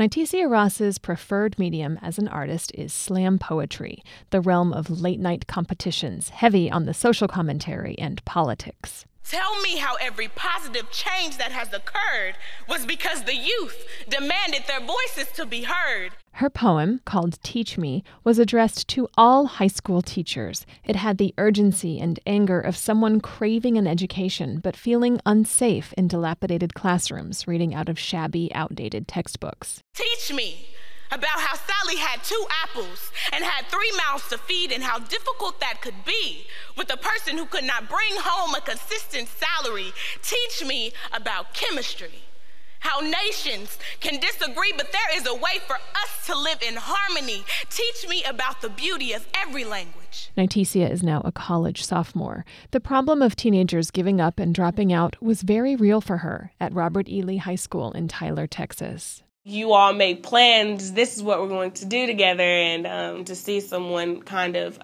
Nitisia Ross's preferred medium as an artist is slam poetry, the realm of late-night competitions, heavy on the social commentary and politics. Tell me how every positive change that has occurred was because the youth demanded their voices to be heard. Her poem, called Teach Me, was addressed to all high school teachers. It had the urgency and anger of someone craving an education but feeling unsafe in dilapidated classrooms, reading out of shabby, outdated textbooks. Teach me about how Sally had 2 apples and had 3 mouths to feed, and how difficult that could be with a person who could not bring home a consistent salary. Teach me about chemistry, how nations can disagree, but there is a way for us to live in harmony. Teach me about the beauty of every language. Nitisia is now a college sophomore. The problem of teenagers giving up and dropping out was very real for her at Robert E. Lee High School in Tyler, Texas. You all make plans, this is what we're going to do together, and to see someone kind of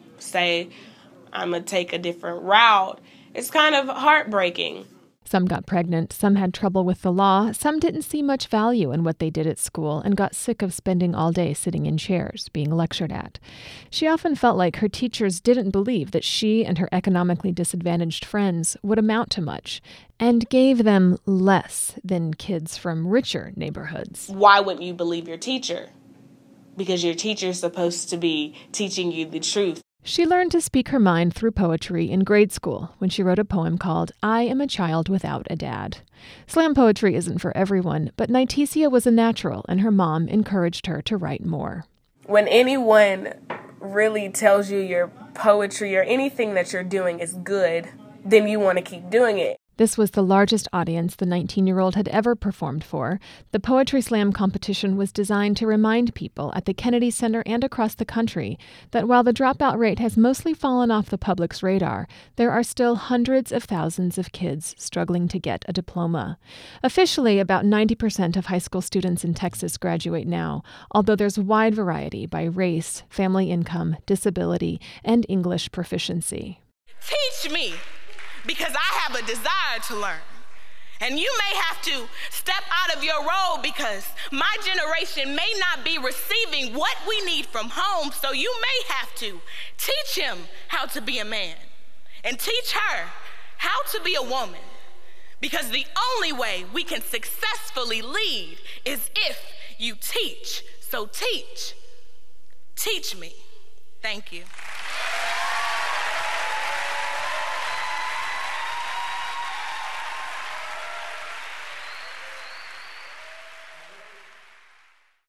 say, I'm going to take a different route, it's kind of heartbreaking. Some got pregnant, some had trouble with the law, some didn't see much value in what they did at school and got sick of spending all day sitting in chairs, being lectured at. She often felt like her teachers didn't believe that she and her economically disadvantaged friends would amount to much, and gave them less than kids from richer neighborhoods. Why wouldn't you believe your teacher? Because your teacher's supposed to be teaching you the truth. She learned to speak her mind through poetry in grade school when she wrote a poem called I Am a Child Without a Dad. Slam poetry isn't for everyone, but Nitisia was a natural, and her mom encouraged her to write more. When anyone really tells you your poetry or anything that you're doing is good, then you want to keep doing it. This was the largest audience the 19-year-old had ever performed for. The Poetry Slam competition was designed to remind people at the Kennedy Center and across the country that while the dropout rate has mostly fallen off the public's radar, there are still hundreds of thousands of kids struggling to get a diploma. Officially, about 90% of high school students in Texas graduate now, although there's wide variety by race, family income, disability, and English proficiency. Teach me, because I have a desire to learn. And you may have to step out of your role because my generation may not be receiving what we need from home, so you may have to teach him how to be a man and teach her how to be a woman, because the only way we can successfully lead is if you teach. So teach me. Thank you.